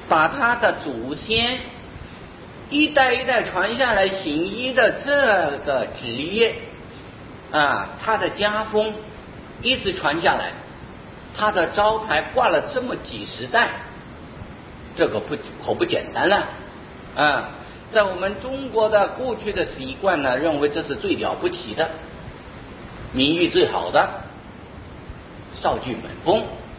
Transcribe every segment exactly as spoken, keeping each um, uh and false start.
把他的祖先一代一代传下来行医的这个职业啊，他的家风一直传下来，他的招牌挂了这么几十代，这个不可不简单了啊！在我们中国的过去的习惯呢，认为这是最了不起的，名誉最好的少剧门风，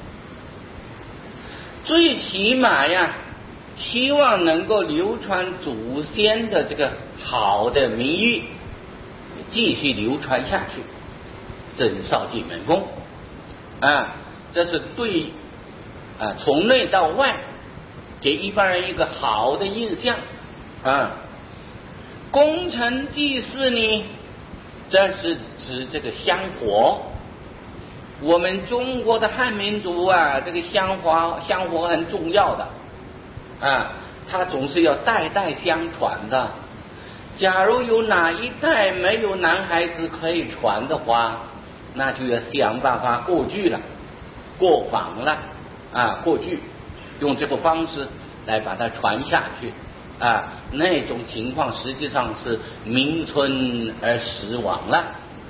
最起码呀，希望能够流传祖先的这个好的名誉，继续流传下去，这是少剧门风啊！这是对啊，从内到外给一般人一个好的印象啊。功臣祭祀呢，这是指这个香火。我们中国的汉民族啊，这个香火香火很重要的啊，它总是要代代相传的。假如有哪一代没有男孩子可以传的话，那就要想办法过继了，过访了啊，过继，用这个方式来把它传下去啊。那种情况实际上是名存而实亡了。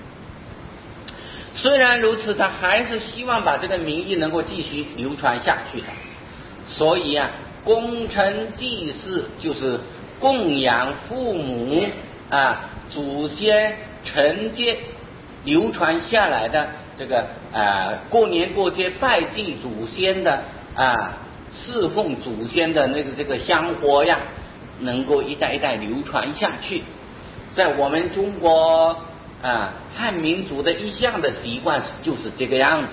虽然如此，他还是希望把这个名义能够继续流传下去的。所以啊，功臣祭祀就是供养父母啊、祖先承接流传下来的这个啊，过年过节拜祭祖先的啊，侍奉祖先的那个这个香火呀，能够一代一代流传下去。在我们中国啊，汉民族的一向的习惯就是这个样子。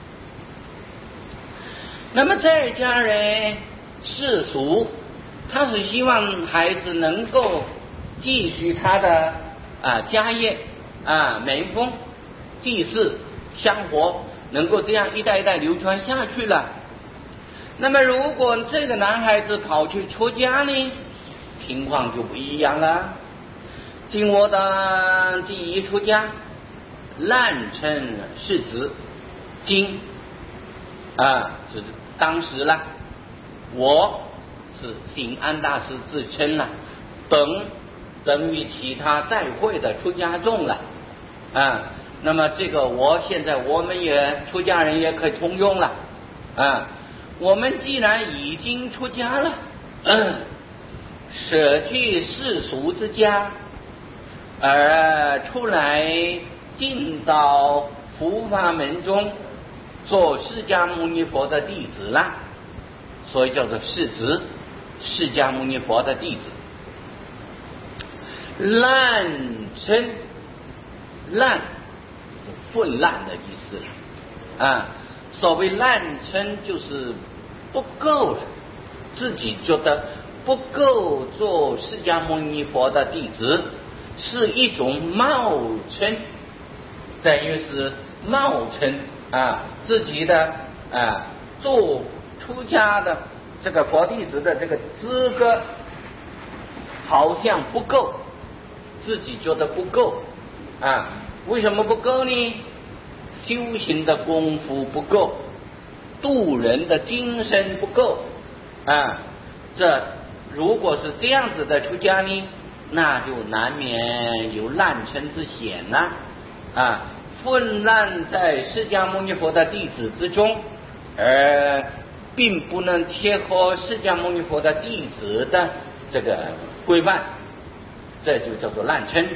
那么在家人世俗，他是希望孩子能够继续他的啊家业啊门风祭祀香火，能够这样一代一代流传下去了。那么如果这个男孩子跑去出家呢，情况就不一样了。经我的第一出家，滥称世子，经啊，就是当时了，我是姓安大师自称了，等等于其他在会的出家众了啊。那么这个我现在我们也出家人也可以通用了啊。我们既然已经出家了，嗯，舍去世俗之家，而出来进到佛法门中做释迦牟尼佛的弟子了，所以叫做世子，释迦牟尼佛的弟子。滥称，滥是混滥的意思了啊。所谓滥称就是不够了，自己觉得不够做释迦牟尼佛的弟子，是一种冒称，等于是冒称啊自己的啊做出家的这个佛弟子的这个资格好像不够，自己觉得不够啊。为什么不够呢？修行的功夫不够，度人的精神不够啊。这如果是这样子的出家呢，那就难免有滥称之嫌呐啊，混乱在释迦牟尼佛的弟子之中，而并不能贴合释迦牟尼佛的弟子的这个规范，这就叫做滥称。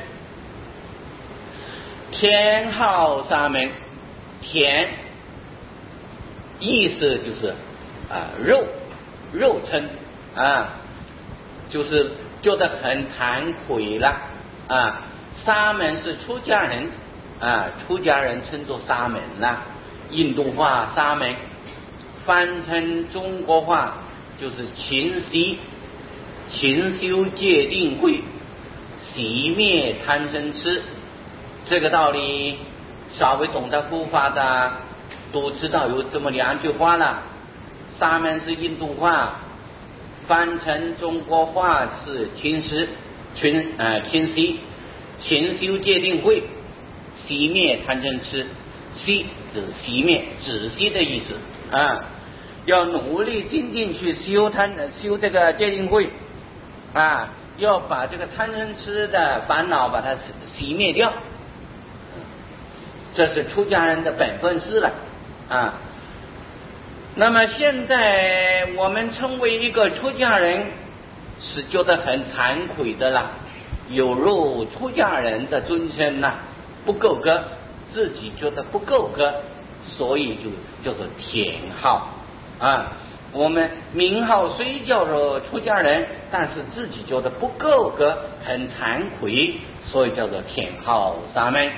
天号沙门，天意思就是啊肉肉称啊，就是觉得很惭愧了啊。沙门是出家人啊，出家人称作沙门啦，印度话沙门，翻成中国话就是勤习勤修戒定慧，熄灭贪嗔痴。这个道理稍微懂得佛法的都知道有这么两句话了。沙门是印度话，翻成中国话是勤实勤呃勤习勤修戒定慧，熄灭贪嗔痴。息就是熄灭止息的意思啊。 要努力精进去修贪修这个戒定慧啊，要把这个贪嗔痴的烦恼把它熄灭掉，这是出家人的本分事了啊。那么现在我们成为一个出家人是觉得很惭愧的了，有入出家人的尊称呐、啊、不够格，自己觉得不够格，所以就叫做填号啊。我们名号虽叫做出家人，但是自己觉得不够格，很惭愧，所以叫做填号沙门。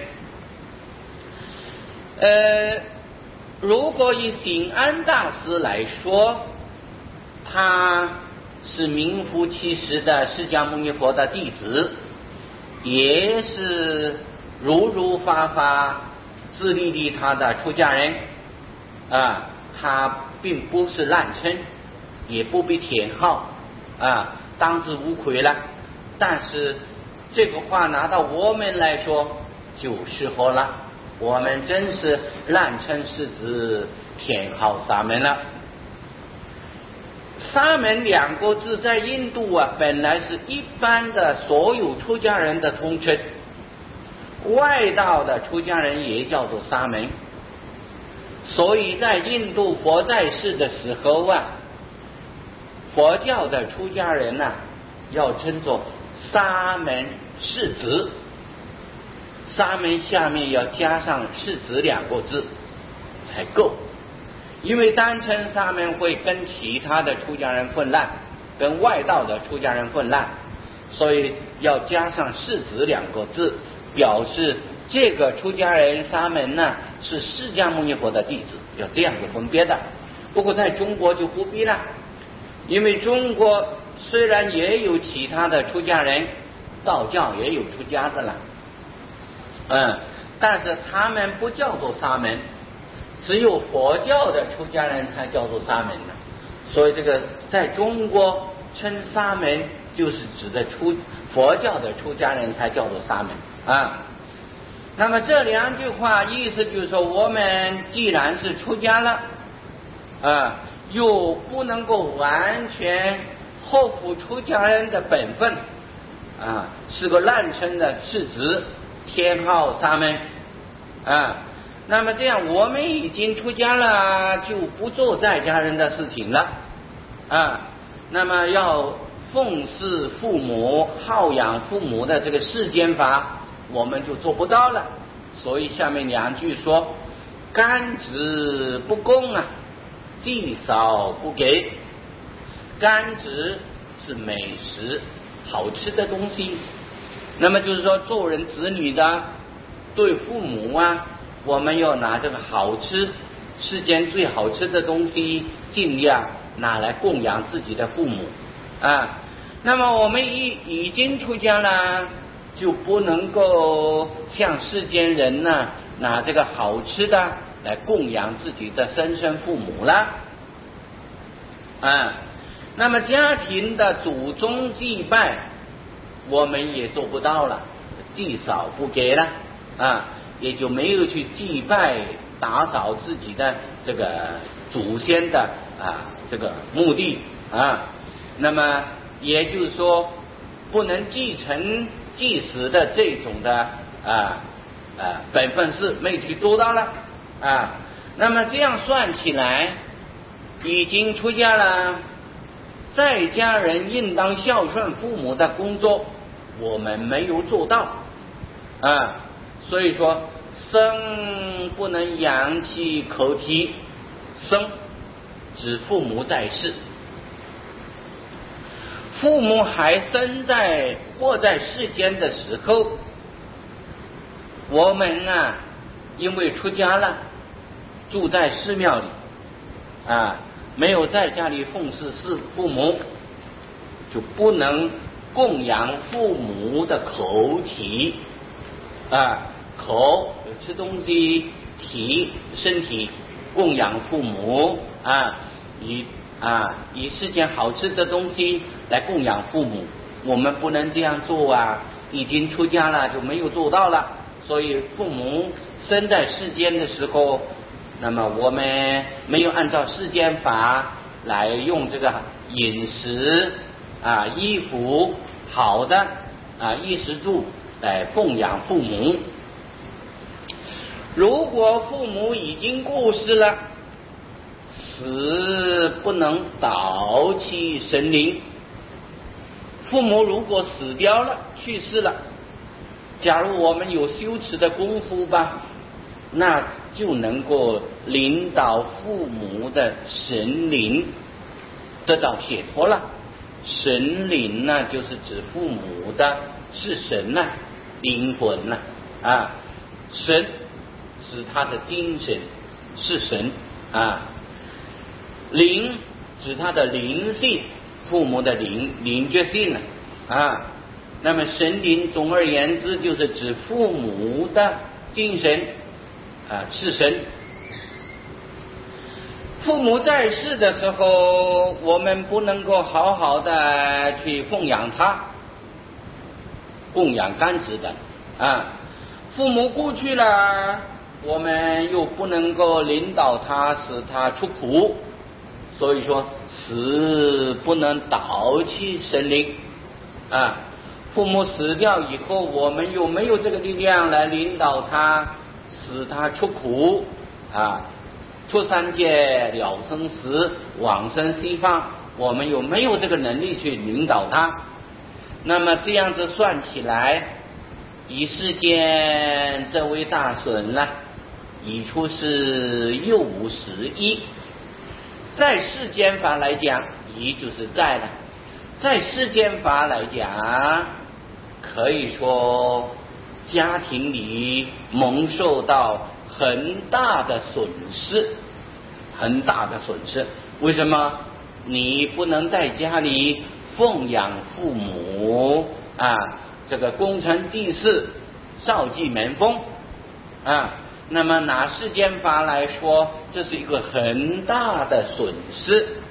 呃，如果以醒安大师来说，他是名副其实的释迦牟尼佛的弟子，也是如如法法自利利他的出家人啊，他并不是滥称，也不必填号啊，当之无愧了。但是这个话拿到我们来说就适合了，我们真是滥称是指填号沙门了。沙门两个字在印度啊，本来是一般的所有出家人的通称，外道的出家人也叫做沙门。所以在印度佛在世的时候啊，佛教的出家人呐、啊，要称作沙门世子，沙门下面要加上世子两个字才够。因为单称沙门会跟其他的出家人混乱，跟外道的出家人混乱，所以要加上世子两个字，表示这个出家人沙门呢是释迦牟尼佛的弟子，要这样子分别的。不过在中国就不必了，因为中国虽然也有其他的出家人，道教也有出家的了，嗯，但是他们不叫做沙门，只有佛教的出家人才叫做沙门呢。所以这个在中国称沙门，就是指的出佛教的出家人才叫做沙门啊。那么这两句话意思就是说，我们既然是出家了啊，又不能够完全后负出家人的本分啊，是个滥称的世子，天号沙门啊。那么这样我们已经出家了，就不做在家人的事情了啊。那么要奉事父母、好养父母的这个世间法，我们就做不到了。所以下面两句说：甘植不供啊，祭扫不给。甘植是美食，好吃的东西。那么就是说，做人子女的对父母啊，我们要拿这个好吃，世间最好吃的东西，尽量拿来供养自己的父母啊。那么我们已已经出家了，就不能够像世间人呢、啊，拿这个好吃的来供养自己的生身父母了啊。那么家庭的祖宗祭拜，我们也做不到了，祭扫不给了啊。也就没有去祭拜打扫自己的这个祖先的啊这个墓地啊，那么也就是说不能继承祭祀的这种的啊啊本分事没去做到了啊。那么这样算起来，已经出家了，在家人应当孝顺父母的工作，我们没有做到啊。所以说，生不能扬其口体，生指父母在世，父母还生在活在世间的时候，我们啊，因为出家了，住在寺庙里啊，没有在家里奉事是父母，就不能供养父母的口体啊。口吃东西，体身体供养父母啊，以啊以世间好吃的东西来供养父母，我们不能这样做啊，已经出家了就没有做到了。所以父母生在世间的时候， 那么我们没有按照世间法来用这个饮食啊、衣服好的啊衣食住来奉养父母。如果父母已经过世了，死不能导起神灵。父母如果死掉了，去世了，假如我们有修持的功夫吧，那就能够领导父母的神灵得到解脱了。神灵呢，就是指父母的是神呐、啊，灵魂呐 啊, 啊，神是他的精神，是神啊，灵指他的灵性，父母的灵灵觉性啊，啊，那么神灵总而言之就是指父母的精神啊，是神。父母在世的时候，我们不能够好好的去奉养他，供养甘食的啊。父母过去了，我们又不能够领导他，使他出苦，所以说死不能导起神灵啊。父母死掉以后，我们又没有这个力量来领导他，使他出苦啊。出三界了生死，往生西方，我们又没有这个能力去领导他。那么这样子算起来，以世间这位大损呢，已出是又五十一。在世间法来讲，已就是在了。在世间法来讲，可以说家庭里蒙受到很大的损失，很大的损失。为什么？你不能在家里奉养父母啊，这个功成帝释，少继门风啊。那么拿世间法来说，这是一个很大的损失。